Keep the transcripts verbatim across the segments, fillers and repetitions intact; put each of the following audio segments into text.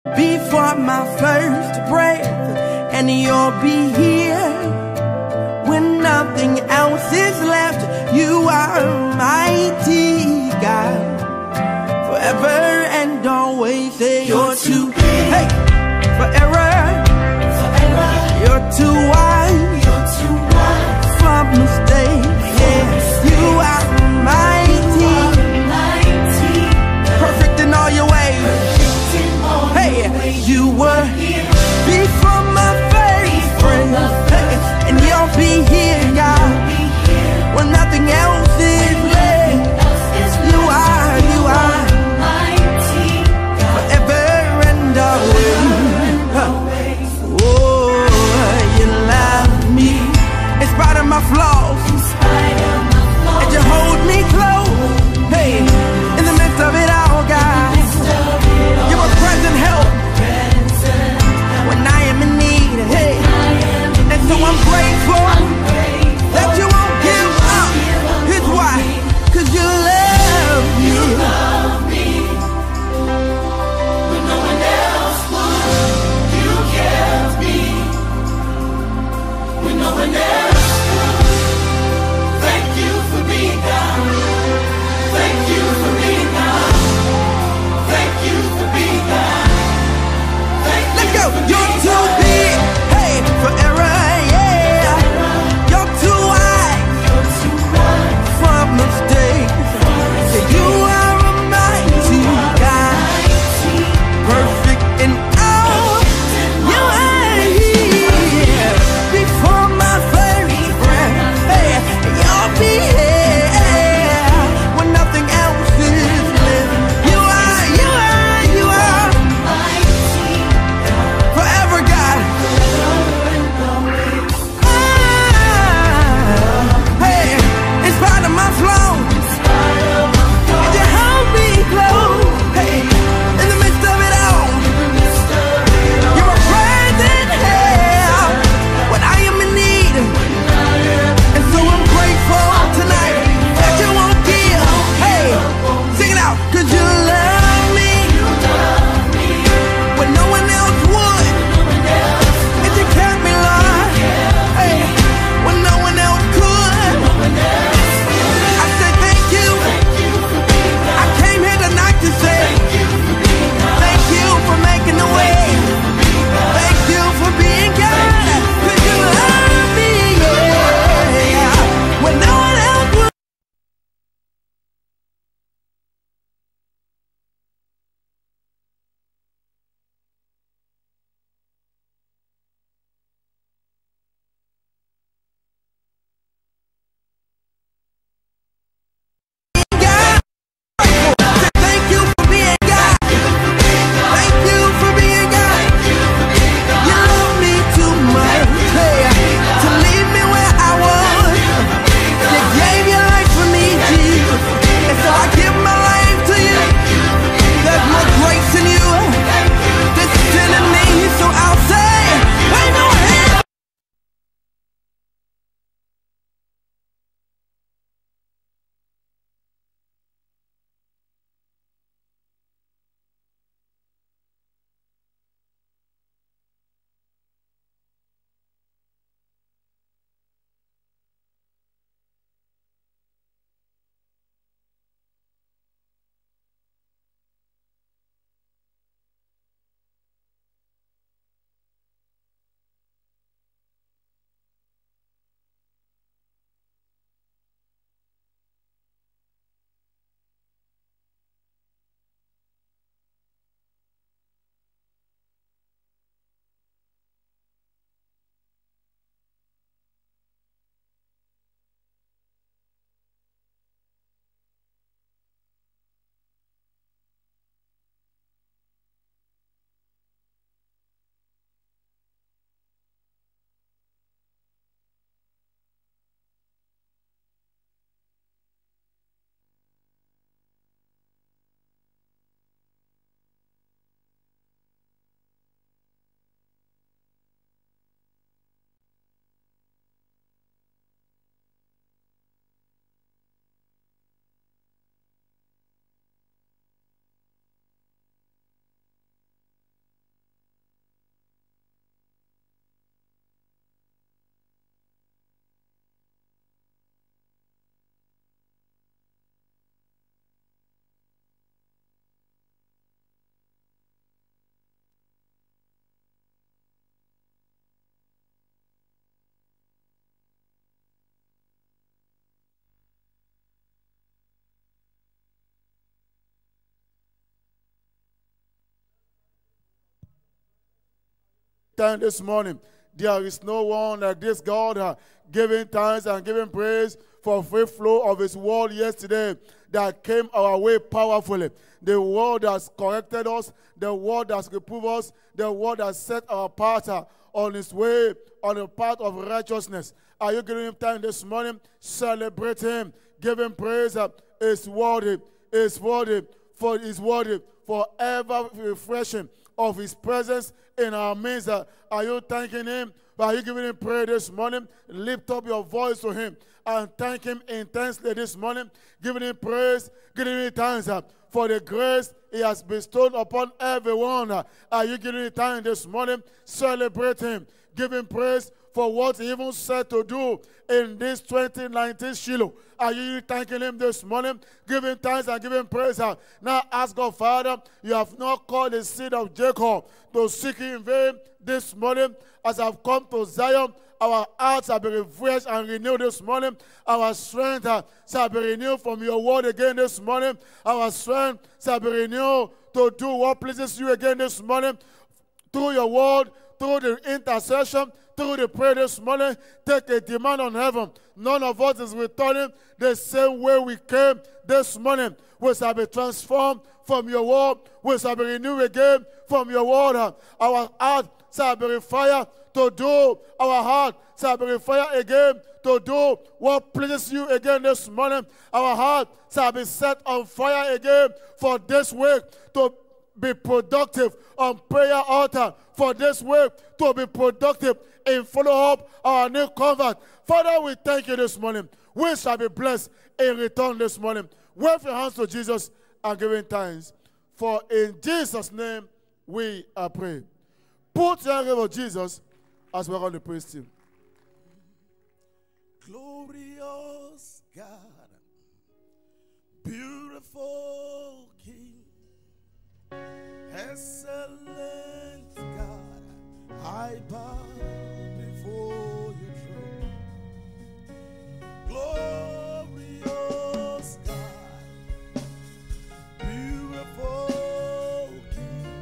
Before my first breath, and you'll be here when nothing else is left. You are mighty God, forever and always. Say you're too, hey, forever, forever. You're too wise, you're too wise for mistakes. Yeah, you are mighty, mighty, perfect in all your ways. Hey, you were here before my first breath, hey, and you'll be here, God, when nothing else is left. You are, you are mighty, forever and always. Oh, you love me in spite of my flaws, and you hold me close. Hey, in the midst of it all, God, you're a present help thanks this morning. There is no one like this God, uh, giving thanks and giving praise for free flow of his word yesterday that came our way powerfully. The word has corrected us, the word has reproved us, the word has set our path uh, on his way, on the path of righteousness. Are you giving him thanks this morning? Celebrate him. Give him praise. Uh, it's worthy. It's worthy. For his worthy. For ever refreshing of his presence in our midst. Uh, are you thanking him? Are you giving him praise this morning? Lift up your voice to him and thank him intensely this morning. Giving him praise, giving him thanks uh, for the grace he has bestowed upon everyone. Uh, are you giving him thanks this morning? Celebrate him. Give him praise for what he even said to do in this twenty nineteen Shiloh. Are you thanking him this morning? Give him thanks and give him praise. Now ask God, Father, you have not called the seed of Jacob to seek him in vain this morning. As I've come to Zion, our hearts have been refreshed and renewed this morning. Our strength uh, shall be renewed from your word again this morning. Our strength shall be renewed to do what pleases you again this morning. Through your word, through the intercession, through the prayer this morning, take a demand on heaven. None of us is returning the same way we came this morning. We shall be transformed from your word. We shall be renewed again from your word. Our heart shall be refired to do. Our heart shall be refired again to do what pleases you again this morning. Our heart shall be set on fire again for this week to be productive on prayer altar, for this week to be productive in follow-up our new convert. Father, we thank you this morning. We shall be blessed in return this morning. Wave your hands to Jesus and give him thanks. For in Jesus' name we are praying. Put your hand over Jesus as we're on the praise team. Glorious God, beautiful King, excellent God, I bow before your throne. Glorious God, beautiful King,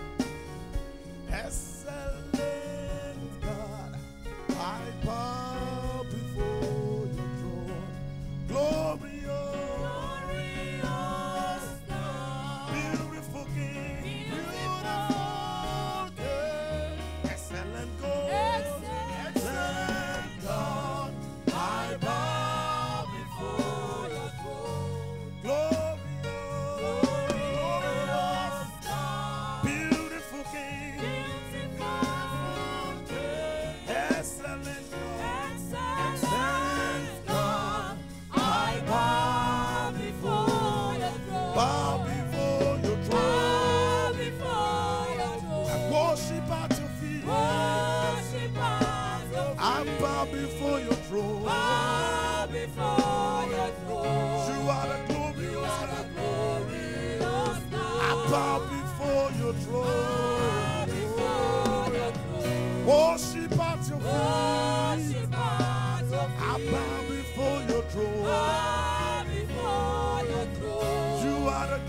excellent God, I bow before your throne. Glorious, glorious God, beautiful King, beautiful King, excellent God, excellent God, I bow before your throne. Glorious, glorious God, beautiful King, beautiful King, excellent God, excellent God, I bow before your throne. Bow before your throne. Bow before your throne. I worship at your feet. Worship at your feet. I bow before your throne. Bow before your throne. You are the glorious God. I bow before your throne. Before your throne. Worship at your feet. Worship at your feet. I bow before your throne. Bow before your throne. You are the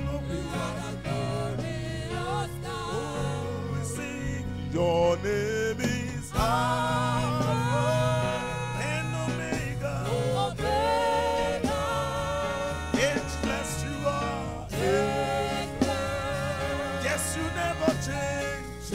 glorious God. Oh, we sing. Your name is Alpha and Omega. Omega. Ageless you are. Ageless. Yes, you never change.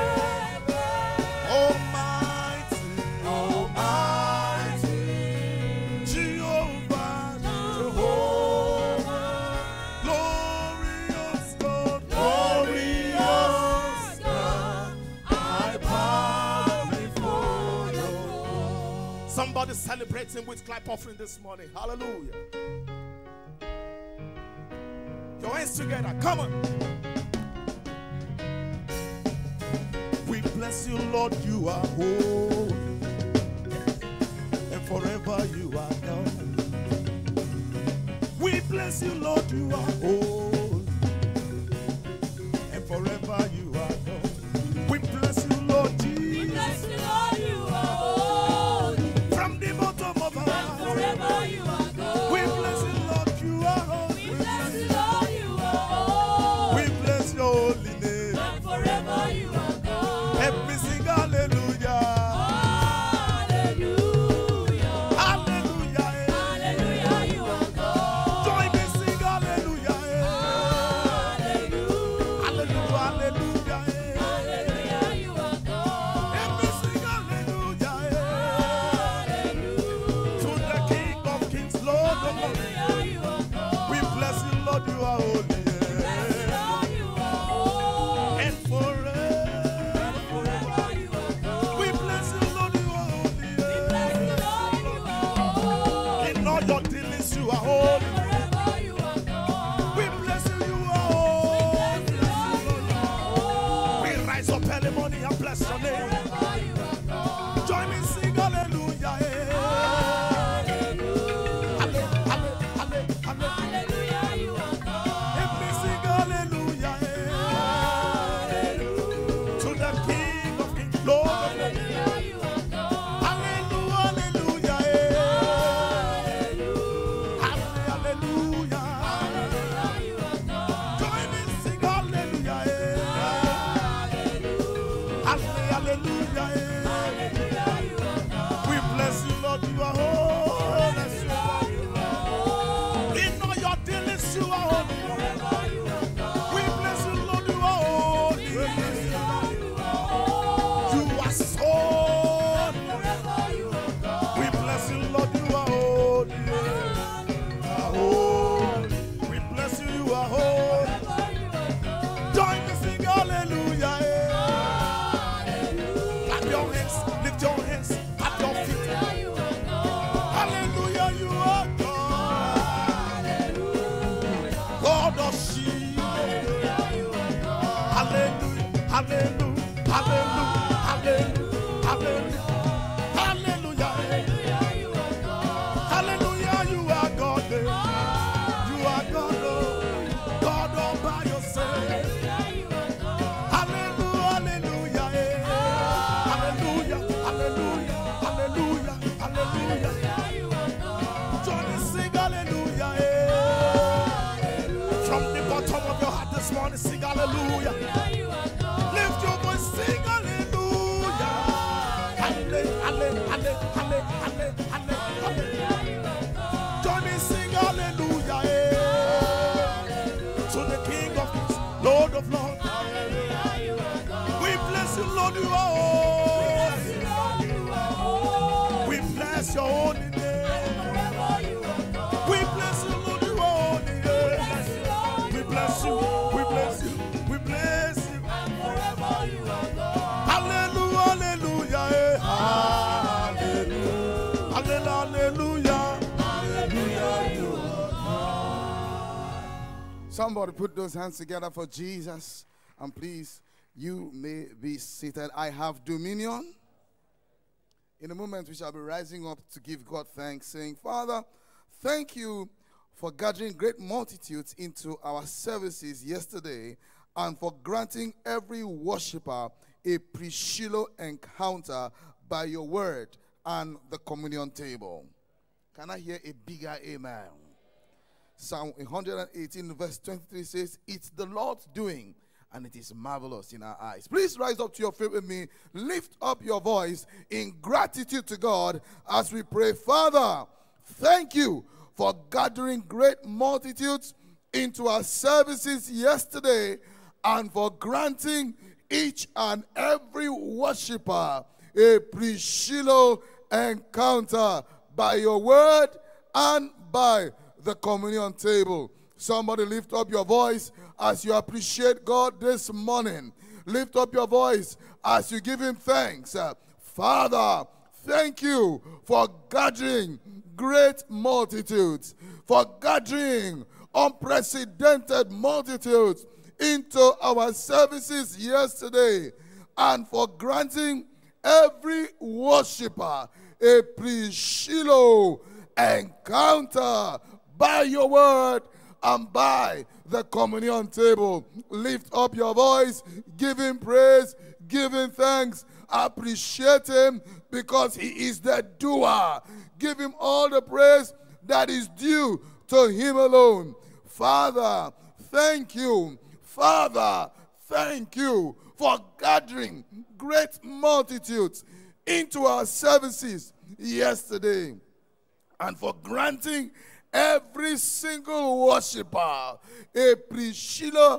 Almighty. Almighty. Jehovah. Jehovah. Glorious God. Glorious God. I bow before your throne. Somebody celebrate him with clap offering this morning. Hallelujah. Your hands together. Come on. We bless you, Lord. You are holy, and forever you are God. We bless you, Lord. You are holy, and forever you are God. We bless you, Lord Jesus. Bless you, Lord, you are holy. From the bottom of our heart, Forever you are good. we bless you, Lord. You are holy. We bless you, Lord, you are holy. We bless your holy name. And forever you are good. Help me sing hallelujah. hallelujah, hallelujah, hallelujah, hallelujah, hallelujah, hallelujah, you are God, eh. You are God, oh, God all by yourself. Hallelujah, hallelujah, eh. Hallelujah, hallelujah, hallelujah, hallelujah. Join me, sing hallelujah, eh. From the bottom of your heart this morning, sing hallelujah. Lift your voice, sing hallelujah. Hallelujah, hallelujah, hallelujah, hallelujah. Join me, sing hallelujah, eh. To the King of Kings, Lord of Lords. We bless you, Lord, you are holy. We bless your holy name. We bless you, Lord, you are holy. We bless you, we bless you, we bless you. Hallelujah, hallelujah, eh. Hallelujah, hallelujah, hallelujah. Somebody put those hands together for Jesus. And please, you may be seated. I have dominion. In a moment, we shall be rising up to give God thanks, saying, Father, thank you for gathering great multitudes into our services yesterday and for granting every worshiper a pre-Shiloh encounter by your word and the communion table. Can I hear a bigger amen? Psalm one eighteen verse twenty-three says, it's the Lord's doing, and it is marvelous in our eyes. Please rise up to your feet with me. Lift up your voice in gratitude to God as we pray. Father, thank you for gathering great multitudes into our services yesterday and for granting each and every worshiper a pre-Shiloh encounter by your word and by the communion table. Somebody lift up your voice as you appreciate God this morning. Lift up your voice as you give him thanks. Uh, Father, thank you for gathering great multitudes, for gathering unprecedented multitudes into our services yesterday, and for granting every worshiper a pre-Shiloh encounter by your word and by the communion table. Lift up your voice, give him praise, give him thanks, appreciate him because he is the doer. Give him all the praise that is due to him alone. Father, thank you. Father, thank you for gathering great multitudes into our services yesterday and for granting every single worshiper a pre-Shiloh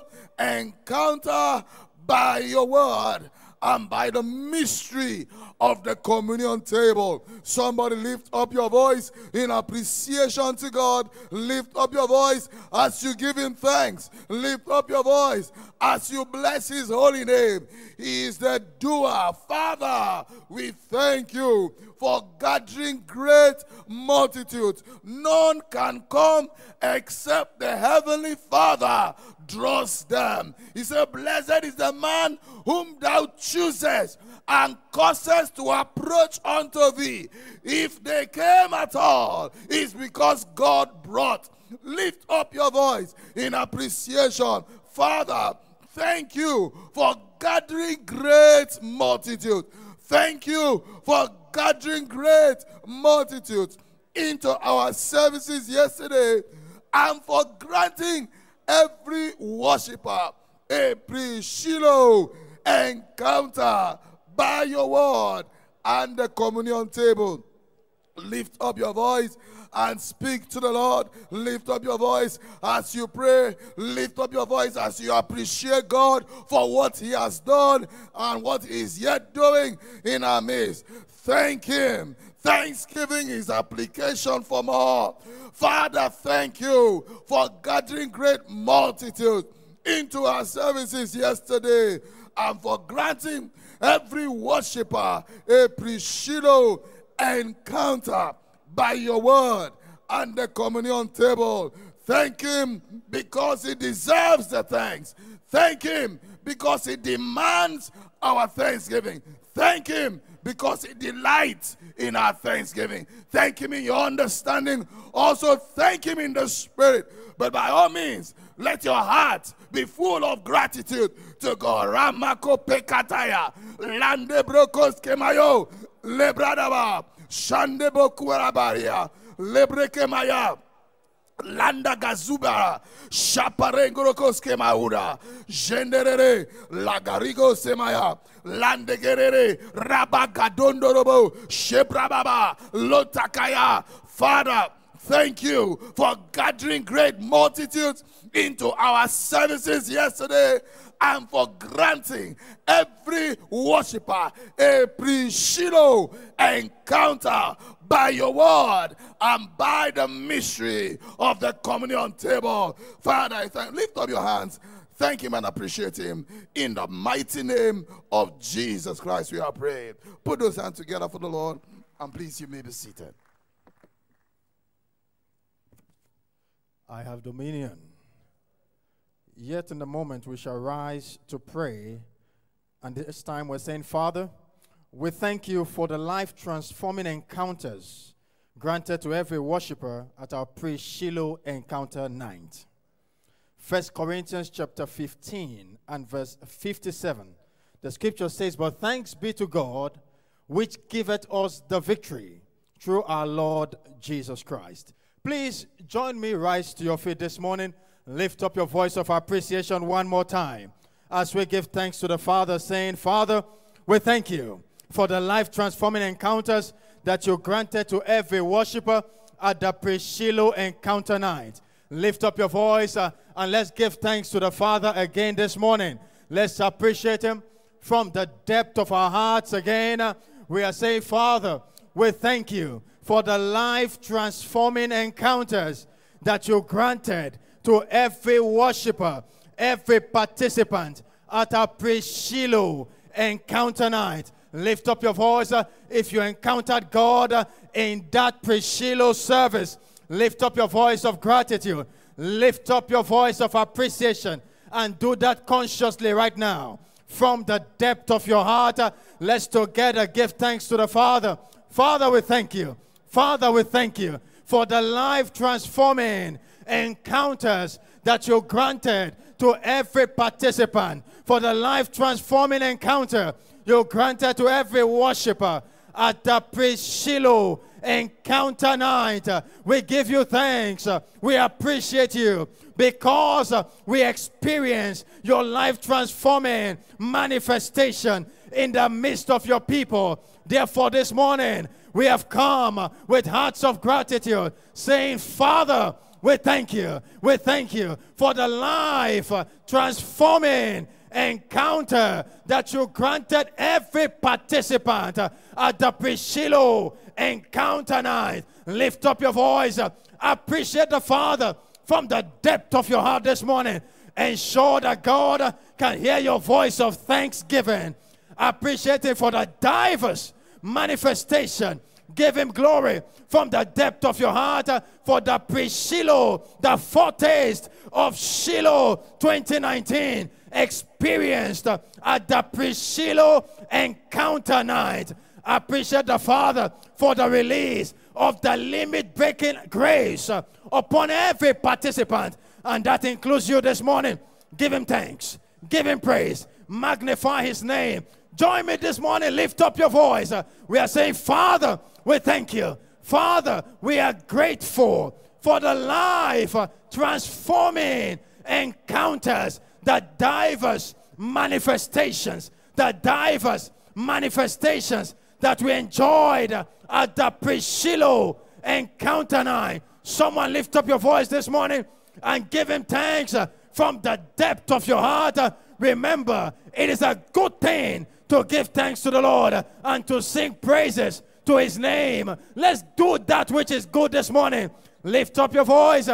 encounter by your word and by the mystery of the communion table. Somebody lift up your voice in appreciation to God. Lift up your voice as you give him thanks. Lift up your voice as you bless his holy name. He is the doer. Father, we thank you for gathering great multitudes. None can come except the heavenly Father draws them. He said, blessed is the man whom thou choosest and causest to approach unto thee. If they came at all, it's because God brought. Lift up your voice in appreciation. Father, thank you for gathering great multitude. Thank you for gathering great multitudes into our services yesterday and for granting every worshiper a pre-Shiloh encounter by your word and the communion table. Lift up your voice and speak to the Lord. Lift up your voice as you pray. Lift up your voice as you appreciate God for what he has done and what he is yet doing in our midst. Thank him. Thanksgiving is application for more. Father, thank you for gathering great multitude into our services yesterday and for granting every worshiper a pre-Shiloh encounter by your word and the communion table. Thank him because he deserves the thanks. Thank him because he demands our thanksgiving. Thank him because he delights in our thanksgiving. Thank him in your understanding. Also thank him in the spirit. But by all means, let your heart be full of gratitude to God. Ramako pekataya, lande brokos kemayo, lebradaba, shandebo kuarabaria, lebrekemaya. Landa gazuba, shaparengorokos kemaura, genderere, lagarigo semaya, landegerere, rabagadondorobo, shebrababa, lotakaya. Father, thank you for gathering great multitudes into our services yesterday and for granting every worshiper a pre-Shiloh encounter by your word and by the mystery of the communion table. Father, I thank, lift up your hands. Thank him and appreciate him. In the mighty name of Jesus Christ, we are praying. Put those hands together for the Lord, and please, you may be seated. I have dominion. Yet in the moment we shall rise to pray. And this time we're saying, Father, we thank you for the life-transforming encounters granted to every worshiper at our pre-Shiloh encounter night. First Corinthians chapter fifteen and verse fifty-seven. The scripture says, but thanks be to God, which giveth us the victory through our Lord Jesus Christ. Please join me, rise to your feet this morning. Lift up your voice of appreciation one more time as we give thanks to the Father, saying, Father, we thank you for the life-transforming encounters that you granted to every worshiper at the pre-Shiloh encounter night. Lift up your voice uh, and let's give thanks to the Father again this morning. Let's appreciate him from the depth of our hearts again. Uh, we are saying, Father, we thank you for the life-transforming encounters that you granted to every worshiper, every participant at our pre-Shiloh encounter night. Lift up your voice uh, if you encountered God uh, in that pre-Shiloh service. Lift up your voice of gratitude. Lift up your voice of appreciation and do that consciously right now. From the depth of your heart, uh, let's together give thanks to the Father. Father, we thank you. Father, we thank you for the life-transforming encounters that you granted to every participant, for the life-transforming encounter you granted to every worshiper at the pre-Shiloh encounter night. We give you thanks. We appreciate you because we experience your life-transforming manifestation in the midst of your people. Therefore, this morning, we have come with hearts of gratitude, saying, Father, we thank you. We thank you for the life-transforming encounter that you granted every participant at the pre-Shiloh encounter night. Lift up your voice. Appreciate the Father from the depth of your heart this morning. Ensure that God can hear your voice of thanksgiving. Appreciate Him for the diverse manifestation. Give Him glory from the depth of your heart for the pre-Shiloh, the foretaste of Shiloh twenty nineteen experienced at the pre-Shiloh encounter night. Appreciate the Father for the release of the limit-breaking grace upon every participant, and that includes you this morning. Give Him thanks. Give Him praise. Magnify His name. Join me this morning. Lift up your voice. We are saying, Father, we thank you. Father, we are grateful for the life transforming encounters, the diverse manifestations, the diverse manifestations that we enjoyed at the pre-Shiloh encounter night. Someone lift up your voice this morning and give Him thanks from the depth of your heart. Remember, it is a good thing to give thanks to the Lord and to sing praises to His name. Let's do that which is good this morning. Lift up your voice.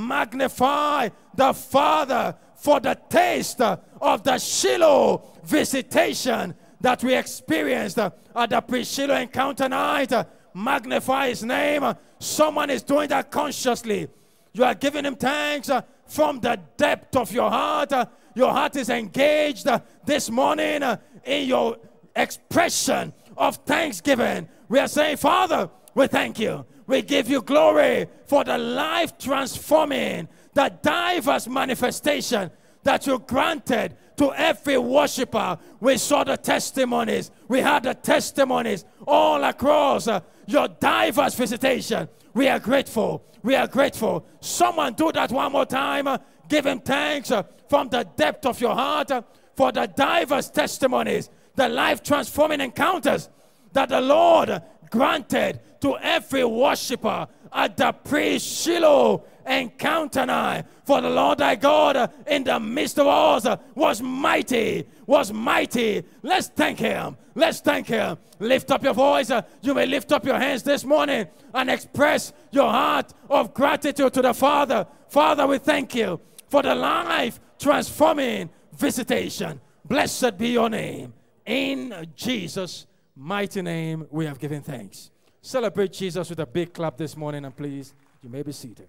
Magnify the Father for the taste of the Shiloh visitation that we experienced at the pre-Shiloh encounter night. Magnify His name. Someone is doing that consciously. You are giving him thanks uh, from the depth of your heart. Uh, your heart is engaged uh, this morning uh, in your expression of thanksgiving. We are saying, Father, we thank you. We give you glory for the life-transforming, the diverse manifestation that you granted to every worshiper. We saw the testimonies. We had the testimonies all across uh, your diverse visitation. We are grateful. We are grateful. Someone do that one more time. Uh, give him thanks uh, from the depth of your heart uh, for the diverse testimonies, the life-transforming encounters that the Lord granted to every worshiper at the pre-Shiloh encounter night. For the Lord thy God uh, in the midst of us uh, was mighty, was mighty. Let's thank him. Let's thank him. Lift up your voice. Uh, you may lift up your hands this morning and express your heart of gratitude to the Father. Father, we thank you for the life-transforming visitation. Blessed be your name. In Jesus' mighty name, we have given thanks. Celebrate Jesus with a big clap this morning, and please, you may be seated.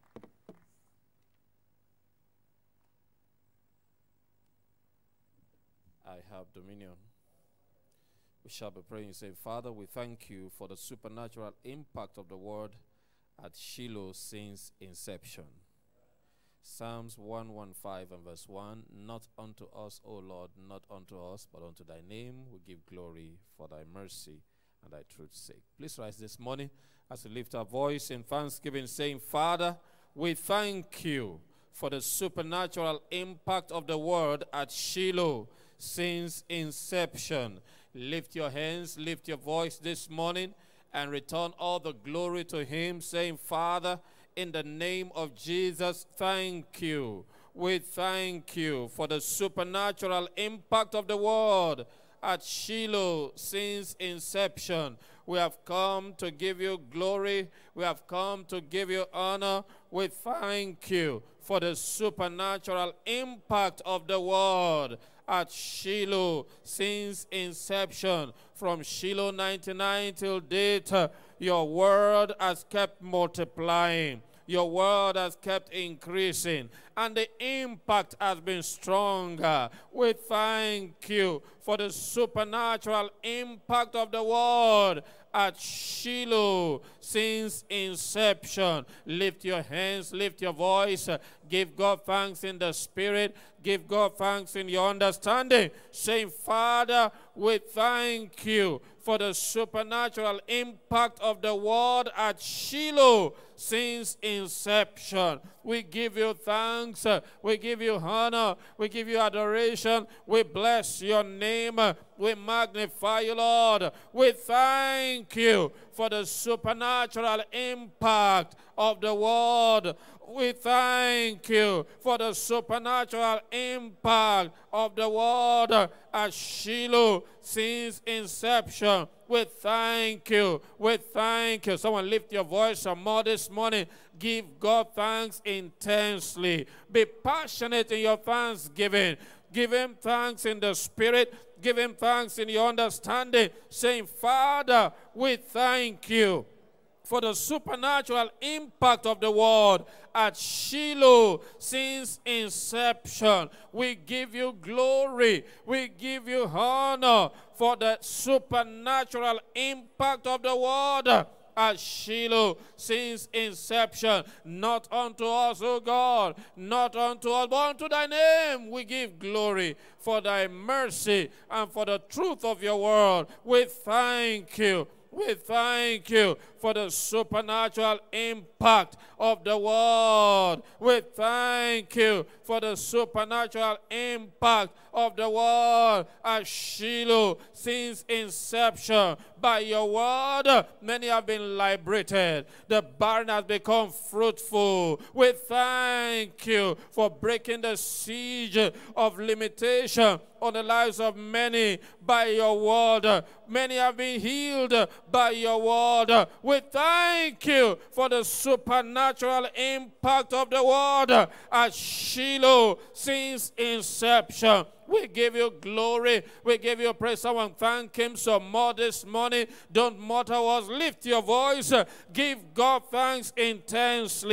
I have dominion. We shall be praying, say, Father, we thank you for the supernatural impact of the word at Shiloh since inception. Psalms one fifteen and verse one, not unto us, O Lord, not unto us, but unto thy name we give glory for thy mercy and thy truth's sake. Please rise this morning as we lift our voice in thanksgiving, saying, Father, we thank you for the supernatural impact of the word at Shiloh since inception. Lift your hands, lift your voice this morning, and return all the glory to him, saying, Father, in the name of Jesus, thank you. We thank you for the supernatural impact of the word at Shiloh since inception. We have come to give you glory. We have come to give you honor. We thank you for the supernatural impact of the word at Shiloh since inception. From Shiloh ninety-nine till date, uh, your word has kept multiplying. Your word has kept increasing, and the impact has been stronger. We thank you for the supernatural impact of the word at Shiloh since inception. Lift your hands, lift your voice, uh, give God thanks in the spirit, give God thanks in your understanding, saying, Father, we thank you for the supernatural impact of the word at Shiloh since inception. We give you thanks, uh, we give you honor, we give you adoration, we bless your name, uh, we magnify you, Lord. We thank you for the supernatural impact of the word. We thank you for the supernatural impact of the word at Shiloh since inception. We thank you. We thank you. Someone lift your voice some more this morning. Give God thanks intensely. Be passionate in your thanksgiving. Give him thanks in the spirit. Give him thanks in your understanding. Saying, Father, we thank you for the supernatural impact of the word at Shiloh since inception. We give you glory. We give you honor for the supernatural impact of the word at Shiloh since inception. Not unto us, O God, not unto us, but unto thy name we give glory for thy mercy and for the truth of your word. We thank you. We thank you for the supernatural impact of the word. We thank you for the supernatural impact of the word at Shiloh since inception. By your word, many have been liberated. The barren has become fruitful. We thank you for breaking the siege of limitation on the lives of many by your word. Many have been healed by your word. We thank you for the supernatural impact of the word at Shiloh since inception. We give you glory. We give you praise. Someone thank him some more this morning. Don't mutter us. Lift your voice. Give God thanks intensely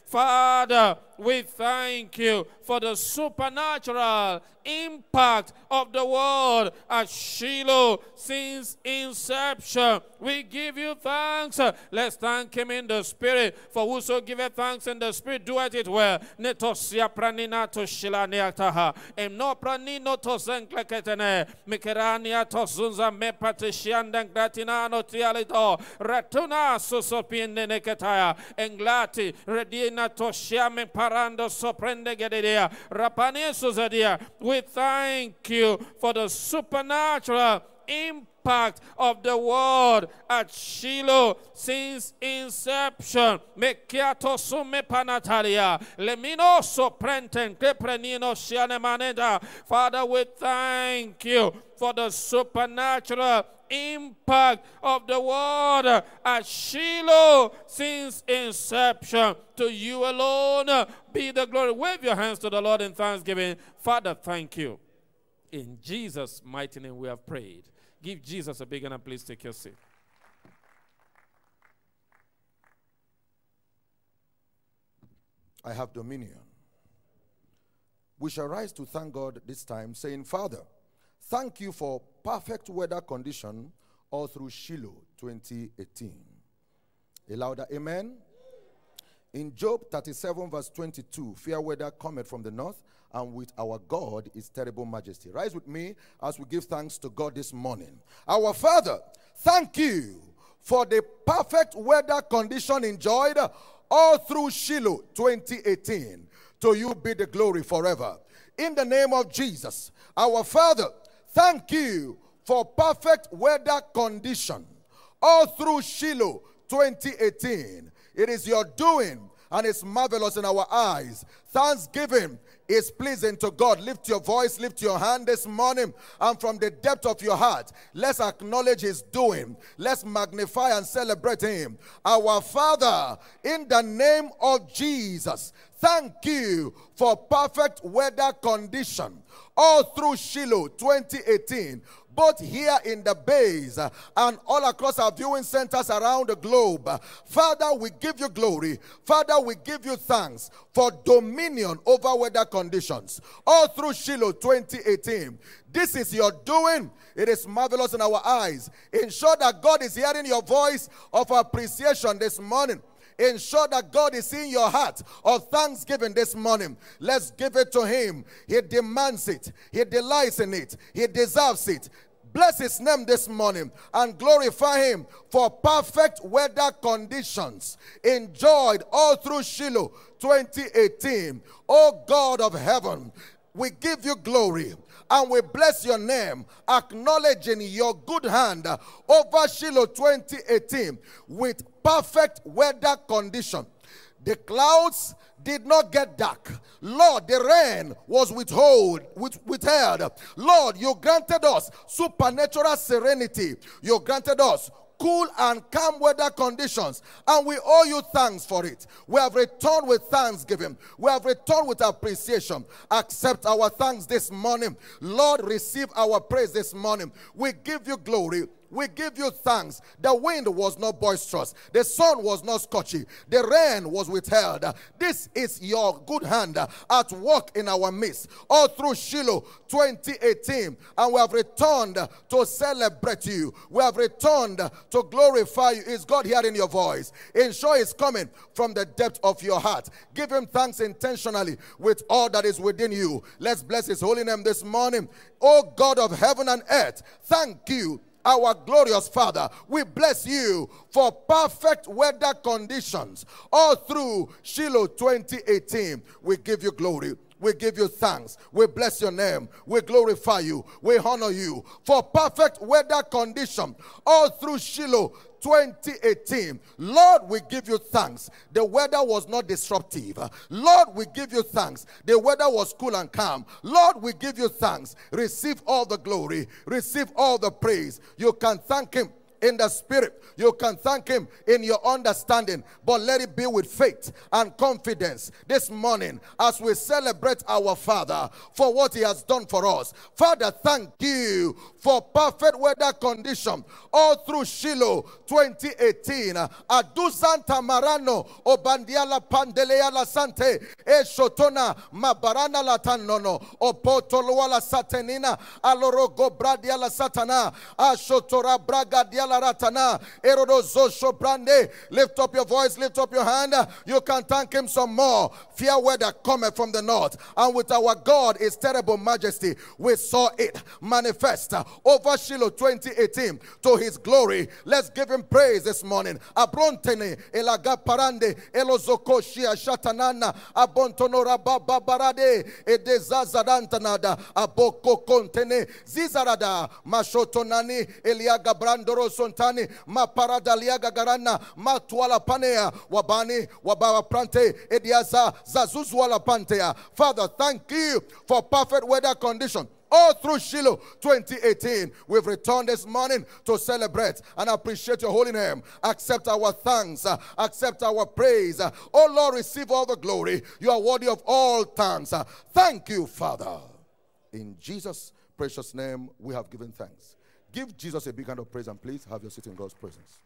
Father, we thank you for the supernatural impact of the word at Shiloh since inception. We give you thanks. Let's thank him in the spirit. For whoso giveth thanks in the spirit doeth it well. Netosia pranina to shilaniataha. Em no pranino to zenkleketene. Mikerania to zunza mepatishiandang gratinano tialito. Ratuna susopiende neketaya. Englati redina to shiame parando soprende gedea. Rapane suzadia. We thank you for the supernatural impact of the word at Shiloh since inception. Mekiato sume panatalia. Lemino soprenten keprenino shianemaneda. Father, we thank you for the supernatural impact of the word at Shiloh since inception. To you alone be the glory. Wave your hands to the Lord in thanksgiving. Father, thank you. In Jesus' mighty name we have prayed. Give Jesus a big hand and please take your seat. I have dominion. We shall rise to thank God this time, saying, Father, thank you for perfect weather condition all through Shiloh twenty eighteen. A louder amen. In Job thirty-seven verse twenty-two, fair weather cometh from the north, and with our God is terrible majesty. Rise with me as we give thanks to God this morning. Our Father, thank you for the perfect weather condition enjoyed all through Shiloh twenty eighteen. To you be the glory forever. In the name of Jesus, our Father, thank you for perfect weather condition all through Shiloh twenty eighteen. It is your doing, and it's marvelous in our eyes. Thanksgiving is pleasing to God. Lift your voice, lift your hand this morning, and from the depth of your heart, let's acknowledge his doing. Let's magnify and celebrate him. Our Father, in the name of Jesus, thank you for perfect weather condition all through Shiloh twenty eighteen. Both here in the base uh, and all across our viewing centers around the globe. Father, we give you glory. Father, we give you thanks for dominion over weather conditions all through Shiloh twenty eighteen. This is your doing. It is marvelous in our eyes. Ensure that God is hearing your voice of appreciation this morning. Ensure that God is seeing your heart of thanksgiving this morning. Let's give it to him. He demands it. He delights in it. He deserves it. Bless his name this morning and glorify him for perfect weather conditions enjoyed all through Shiloh twenty eighteen. Oh God of heaven, we give you glory and we bless your name, acknowledging your good hand over Shiloh twenty eighteen with perfect weather condition. The clouds did not get dark. Lord, the rain was withhold, with, withheld. Lord, you granted us supernatural serenity. You granted us cool and calm weather conditions, and we owe you thanks for it. We have returned with thanksgiving. We have returned with appreciation. Accept our thanks this morning. Lord, receive our praise this morning. We give you glory. We give you thanks. The wind was not boisterous. The sun was not scorching. The rain was withheld. This is your good hand at work in our midst all through Shiloh twenty eighteen. And we have returned to celebrate you. We have returned to glorify you. Is God hearing your voice? Ensure it's coming from the depth of your heart. Give him thanks intentionally with all that is within you. Let's bless his holy name this morning. Oh God of heaven and earth, thank you, our glorious Father. We bless you for perfect weather conditions all through Shiloh twenty eighteen. We give you glory. We give you thanks. We bless your name. We glorify you. We honor you for perfect weather condition all through Shiloh twenty eighteen. Lord, we give you thanks. The weather was not disruptive. Lord, we give you thanks. The weather was cool and calm. Lord, we give you thanks. Receive all the glory. Receive all the praise. You can thank him in the spirit. You can thank him in your understanding, but let it be with faith and confidence this morning as we celebrate our Father for what he has done for us. Father, thank you for perfect weather condition all through Shiloh twenty eighteen. Adu Santa Marano, Obandiala Pandelea la Sante, Eshotona, Mabarana la Tanono, Opotoloa la Satanina, Alorogo Bradia la Satana, Ashotora Braga Diala Ratana, Erodo Zosho Brande. Lift up your voice, lift up your hand. You can thank him some more. Fear weather cometh from the north, and with our God is terrible majesty. We saw it manifest over Shiloh twenty eighteen to his glory. Let's give him praise this morning. Abrontene elaga parande elozoko shia shatanana abontonora baba barade edezazadantanada aboko kontene zizarada mashotonani eliaga brandoro sontani maparada liaga garana matwala panea wabani wabawa prante ediaza zazuzwala pantea. Father, thank you for perfect weather condition all through Shiloh twenty eighteen. We've returned this morning to celebrate and appreciate your holy name. Accept our thanks. Uh, accept our praise. Uh, oh Lord, receive all the glory. You are worthy of all thanks. Uh, thank you, Father. In Jesus' precious name, we have given thanks. Give Jesus a big hand of praise and please have your seat in God's presence.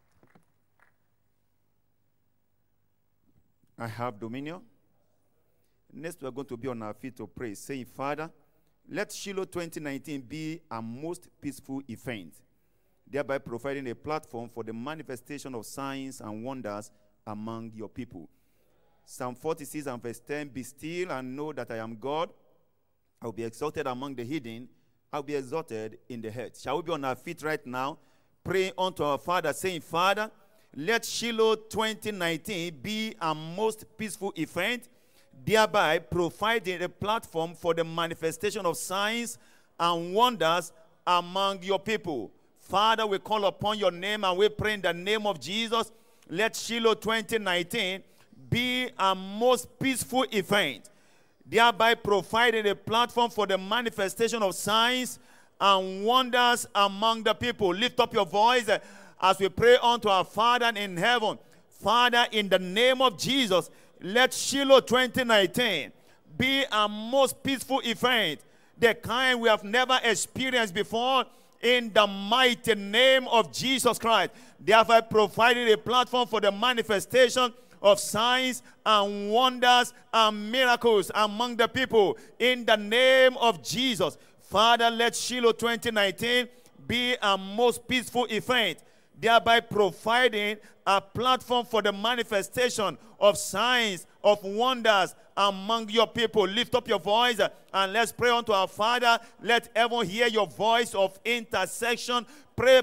I have dominion. Next, we are going to be on our feet to pray, saying, Father, let Shiloh twenty nineteen be a most peaceful event, thereby providing a platform for the manifestation of signs and wonders among your people. Psalm forty-six and verse ten, be still and know that I am God. I will be exalted among the hidden. I will be exalted in the earth. Shall we be on our feet right now, praying unto our Father, saying, Father, let Shiloh twenty nineteen be a most peaceful event, thereby providing a platform for the manifestation of signs and wonders among your people. Father, we call upon your name and we pray in the name of Jesus. Let Shiloh twenty nineteen be a most peaceful event, thereby providing a platform for the manifestation of signs and wonders among the people. Lift up your voice as we pray unto our Father in heaven. Father, in the name of Jesus, let Shiloh twenty nineteen be a most peaceful event, the kind we have never experienced before, in the mighty name of Jesus Christ. Therefore, provided a platform for the manifestation of signs and wonders and miracles among the people, in the name of Jesus. Father, let Shiloh twenty nineteen be a most peaceful event, thereby providing a platform for the manifestation of signs, of wonders among your people. Lift up your voice and let's pray unto our Father. Let everyone hear your voice of intercession. Pray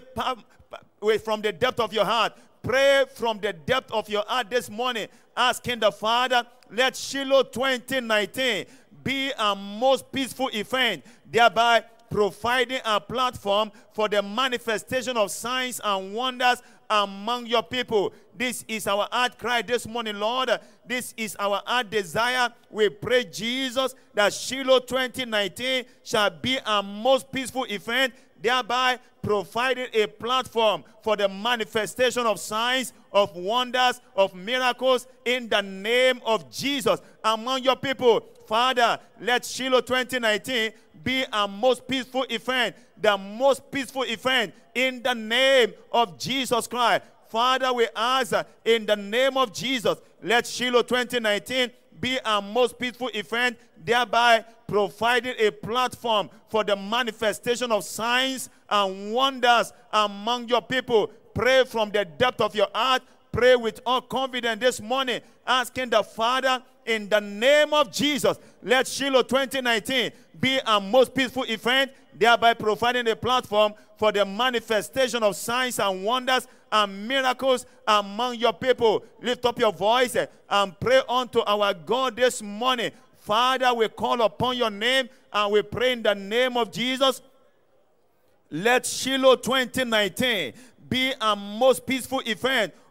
from the depth of your heart. Pray from the depth of your heart this morning, asking the Father, let Shiloh twenty nineteen be a most peaceful event, thereby providing a platform for the manifestation of signs and wonders among your people. This is our heart cry this morning, Lord. This is our heart desire. We pray, Jesus, that Shiloh twenty nineteen shall be a most peaceful event, thereby providing a platform for the manifestation of signs, of wonders, of miracles in the name of Jesus among your people. Father, let Shiloh twenty nineteen be a most peaceful event, the most peaceful event in the name of Jesus Christ. Father, we ask in the name of Jesus, let Shiloh twenty nineteen be a most peaceful event, thereby providing a platform for the manifestation of signs and wonders among your people. Pray from the depth of your heart. Pray with all confidence this morning, asking the Father, in the name of Jesus, let Shiloh twenty nineteen be a most peaceful event, thereby providing a platform for the manifestation of signs and wonders and miracles among your people. Lift up your voice and pray unto our God this morning. Father, we call upon your name and we pray in the name of Jesus. Let Shiloh twenty nineteen be a most peaceful event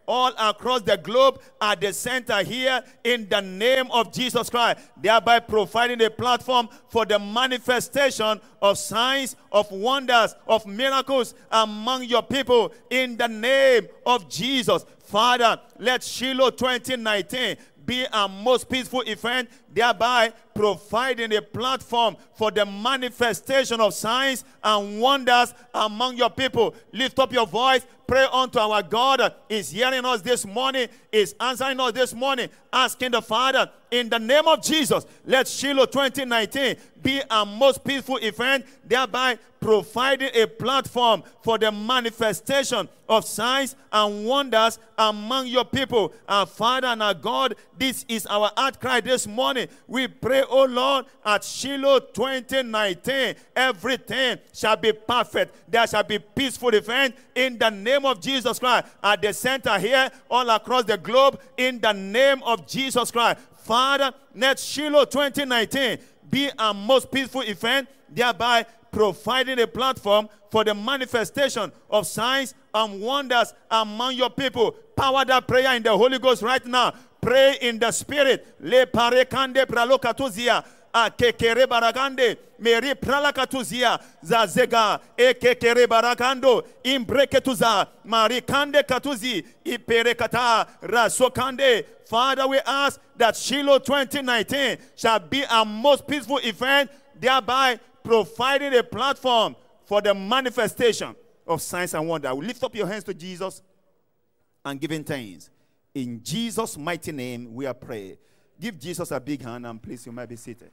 all across the globe at the center here in the name of Jesus Christ, thereby providing a platform for the manifestation of signs, of wonders, of miracles among your people in the name of Jesus. Father, let Shiloh twenty nineteen be a most peaceful event, thereby providing a platform for the manifestation of signs and wonders among your people. Lift up your voice, pray unto our God. Is hearing us this morning, is answering us this morning, asking the Father, in the name of Jesus, let Shiloh twenty nineteen be a most peaceful event, thereby providing a platform for the manifestation of signs and wonders among your people. Our Father and our God, this is our outcry this morning. We pray, oh Lord, at Shiloh twenty nineteen, everything shall be perfect. There shall be peaceful event in the name of Jesus Christ. At the center here, all across the globe, in the name of Jesus Christ. Father, let Shiloh twenty nineteen be a most peaceful event, thereby providing a platform for the manifestation of signs and wonders among your people. Power that prayer in the Holy Ghost right now. Pray in the Spirit. Le parekande pralokatuzia. Akekere baragande. Meri pralakatuzia. Zazega. Ekekere baragando. Imbreketuza. Marikande katuzi. Iperekata. Rasokande. Father, we ask that Shiloh twenty nineteen shall be a most peaceful event, thereby providing a platform for the manifestation of signs and wonder. Lift up your hands to Jesus and give him thanks. In Jesus' mighty name, we are praying. Give Jesus a big hand, and please, you might be seated.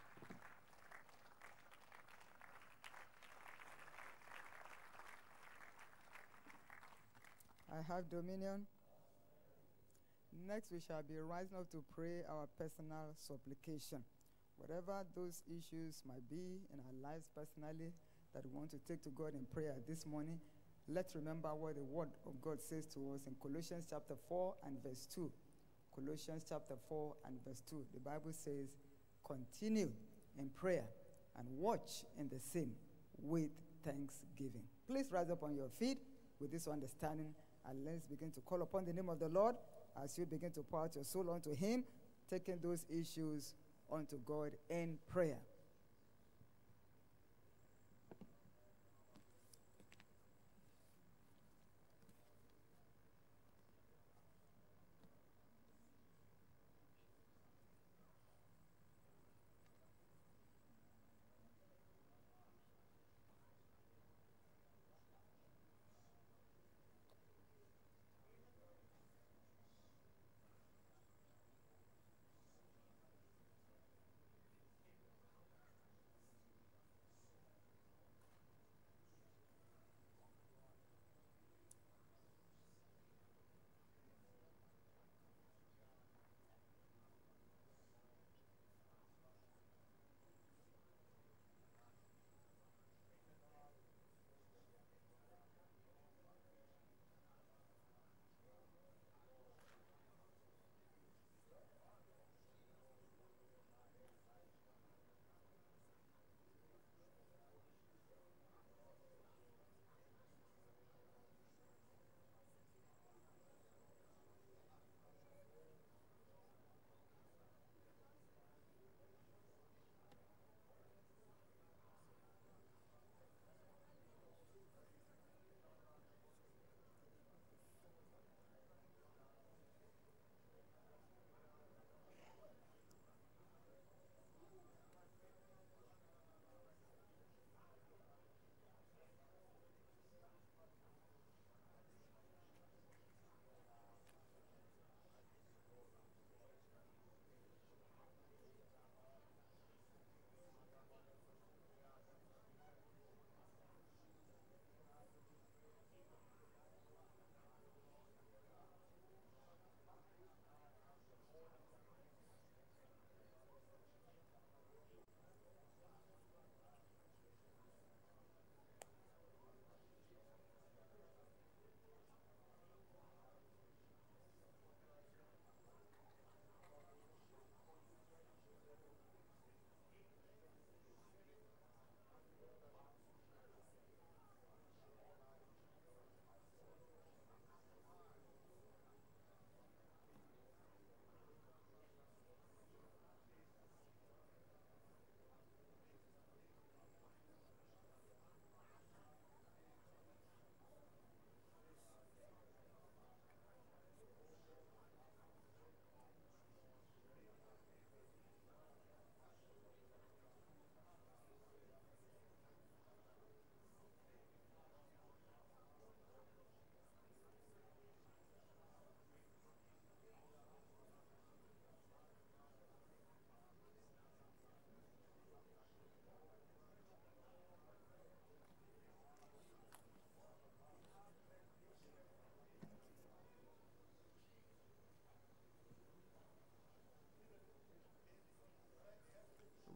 I have dominion. Next, we shall be rising up to pray our personal supplication. Whatever those issues might be in our lives personally that we want to take to God in prayer this morning, let's remember what the word of God says to us in Colossians chapter four and verse two. Colossians chapter four and verse two. The Bible says, continue in prayer and watch in the same with thanksgiving. Please rise up on your feet with this understanding, and let's begin to call upon the name of the Lord as you begin to pour out your soul unto him, taking those issues unto God in prayer.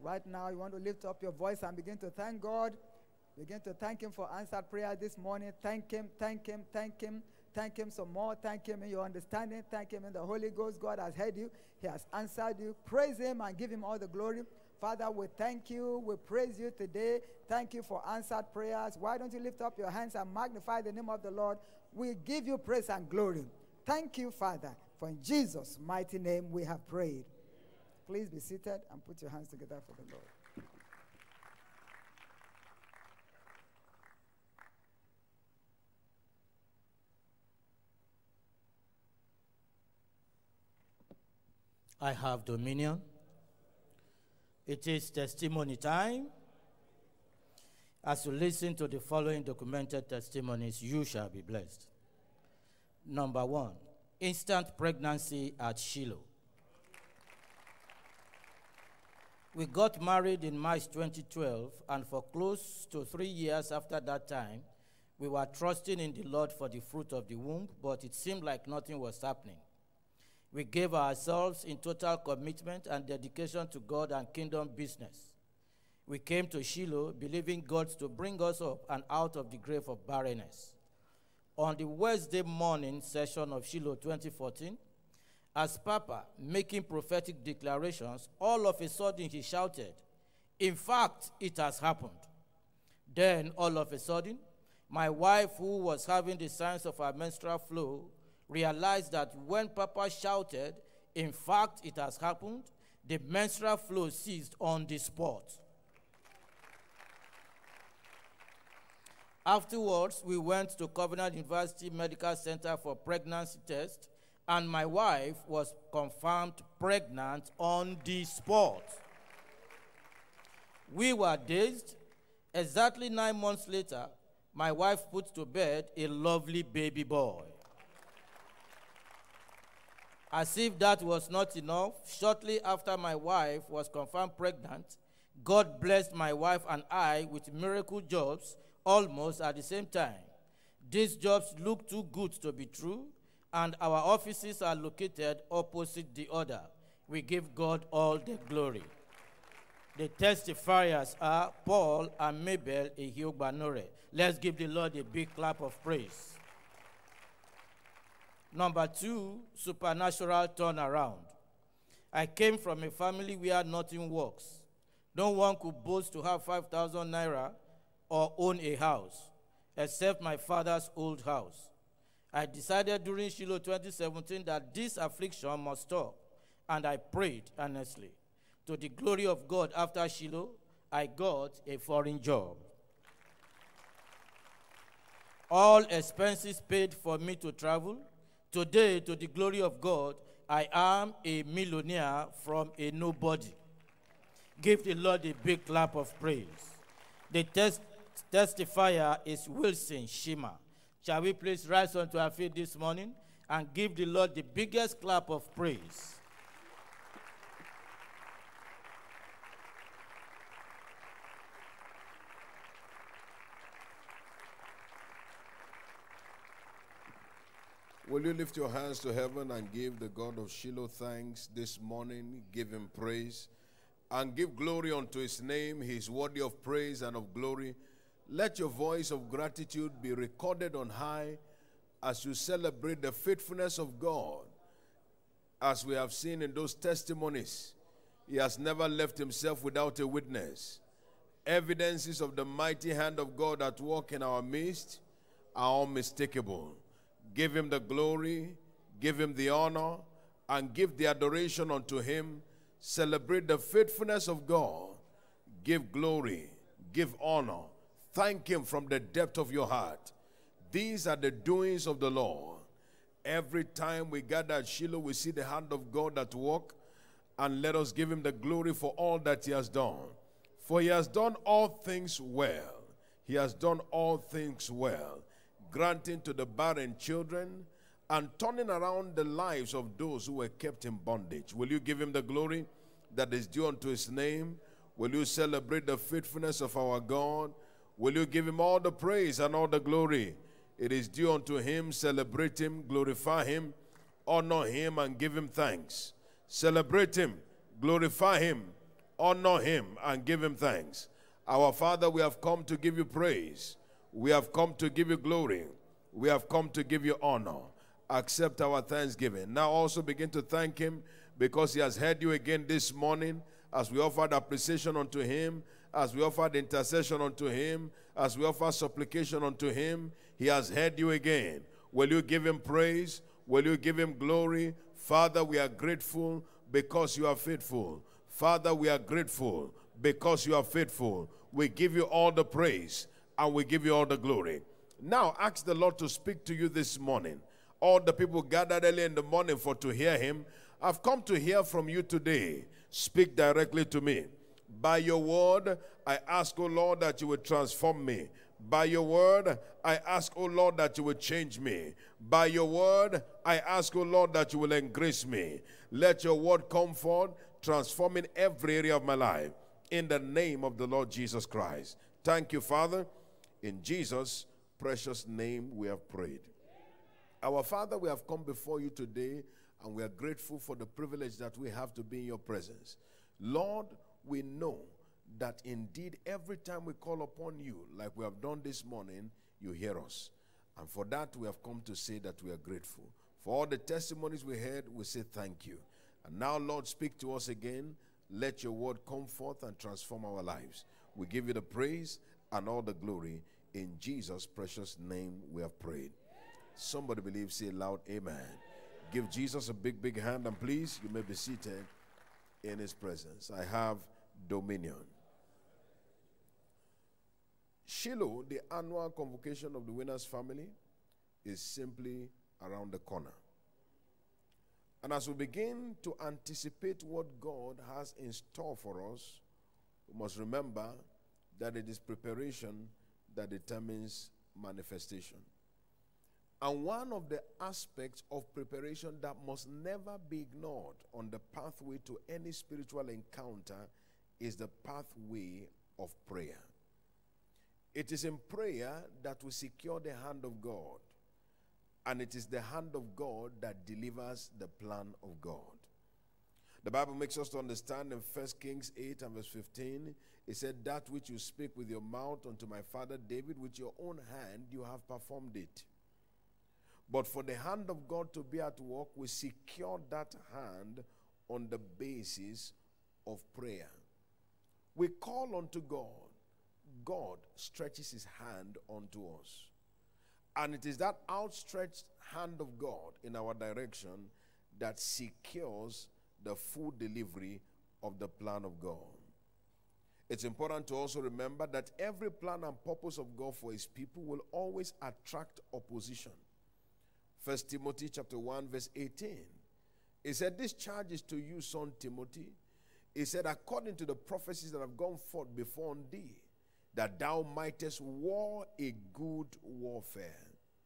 Right now, you want to lift up your voice and begin to thank God. Begin to thank Him for answered prayer this morning. Thank Him, thank Him, thank Him. Thank Him some more. Thank Him in your understanding. Thank Him in the Holy Ghost. God has heard you. He has answered you. Praise Him and give Him all the glory. Father, we thank you. We praise you today. Thank you for answered prayers. Why don't you lift up your hands and magnify the name of the Lord? We give you praise and glory. Thank you, Father, for in Jesus' mighty name we have prayed. Please be seated and put your hands together for the Lord. I have dominion. It is testimony time. As you listen to the following documented testimonies, you shall be blessed. Number one, instant pregnancy at Shiloh. We got married in March twenty twelve, and for close to three years after that time, we were trusting in the Lord for the fruit of the womb, but it seemed like nothing was happening. We gave ourselves in total commitment and dedication to God and kingdom business. We came to Shiloh believing God to bring us up and out of the grave of barrenness. On the Wednesday morning session of Shiloh twenty fourteen, as Papa making prophetic declarations, all of a sudden he shouted, "In fact, it has happened." Then, all of a sudden, my wife, who was having the signs of her menstrual flow, realized that when Papa shouted, "In fact, it has happened," the menstrual flow ceased on the spot. Afterwards, we went to Covenant University Medical Center for pregnancy test, and my wife was confirmed pregnant on the spot. We were dazed. Exactly nine months later, my wife put to bed a lovely baby boy. As if that was not enough, shortly after my wife was confirmed pregnant, God blessed my wife and I with miracle jobs almost at the same time. These jobs look too good to be true, and our offices are located opposite the other. We give God all the glory. The testifiers are Paul and Mabel Ehiobanore. Let's give the Lord a big clap of praise. Number two, supernatural turnaround. I came from a family where nothing works. No one could boast to have five thousand naira or own a house, except my father's old house. I decided during Shiloh twenty seventeen that this affliction must stop, and I prayed earnestly. To the glory of God, after Shiloh, I got a foreign job. All expenses paid for me to travel. Today, to the glory of God, I am a millionaire from a nobody. Give the Lord a big clap of praise. The test testifier is Wilson Shima. Shall we please rise onto our feet this morning and give the Lord the biggest clap of praise? Will you lift your hands to heaven and give the God of Shiloh thanks this morning? Give him praise and give glory unto his name. He is worthy of praise and of glory. Let your voice of gratitude be recorded on high as you celebrate the faithfulness of God. As we have seen in those testimonies, he has never left himself without a witness. Evidences of the mighty hand of God at work in our midst are unmistakable. Give him the glory, give him the honor, and give the adoration unto him. Celebrate the faithfulness of God. Give glory, give honor. Thank him from the depth of your heart. These are the doings of the Lord. Every time we gather at Shiloh, we see the hand of God at work, and let us give him the glory for all that he has done. For he has done all things well. He has done all things well, granting to the barren children and turning around the lives of those who were kept in bondage. Will you give him the glory that is due unto his name? Will you celebrate the faithfulness of our God? Will you give him all the praise and all the glory? It is due unto him. Celebrate him, glorify him, honor him, and give him thanks. Celebrate him, glorify him, Honor him and give him thanks. Our Father, we have come to give you praise. We have come to give you glory. We have come to give you honor. Accept our thanksgiving. Now also begin to thank him because he has heard you again this morning as we offered appreciation unto him, as we offered intercession unto him, as we offer supplication unto him. He has heard you again. Will you give him praise? Will you give him glory? Father, we are grateful because you are faithful. Father, we are grateful because you are faithful. We give you all the praise and we give you all the glory. Now ask the Lord to speak to you this morning. All the people gathered early in the morning for to hear him. I've come to hear from you today. Speak directly to me. By your word, I ask, O Lord, that you will transform me. By your word, I ask, O Lord, that you will change me. By your word, I ask, O Lord, that you will engrace me. Let your word come forth, transforming every area of my life. In the name of the Lord Jesus Christ. Thank you, Father. In Jesus' precious name we have prayed. Our Father, we have come before you today, and we are grateful for the privilege that we have to be in your presence. Lord, we know that indeed every time we call upon you, like we have done this morning, you hear us. And for that, we have come to say that we are grateful. For all the testimonies we heard, we say thank you. And now, Lord, speak to us again. Let your word come forth and transform our lives. We give you the praise and all the glory. In Jesus' precious name we have prayed. Somebody believe, say loud, amen. Give Jesus a big, big hand, and please, you may be seated in his presence. I have dominion. Shiloh, the annual convocation of the Winners family, is simply around the corner. And as we begin to anticipate what God has in store for us, we must remember that it is preparation that determines manifestation. And one of the aspects of preparation that must never be ignored on the pathway to any spiritual encounter is the pathway of prayer. It is in prayer that we secure the hand of God. And it is the hand of God that delivers the plan of God. The Bible makes us to understand in First Kings eight and verse fifteen, it said, that which you speak with your mouth unto my father David, with your own hand you have performed it. But for the hand of God to be at work, we secure that hand on the basis of prayer. We call unto God. God stretches his hand unto us. And it is that outstretched hand of God in our direction that secures the full delivery of the plan of God. It's important to also remember that every plan and purpose of God for his people will always attract opposition. First Timothy chapter one verse eighteen. He said, this charge is to you, son Timothy. He said, according to the prophecies that have gone forth before thee, that thou mightest war a good warfare.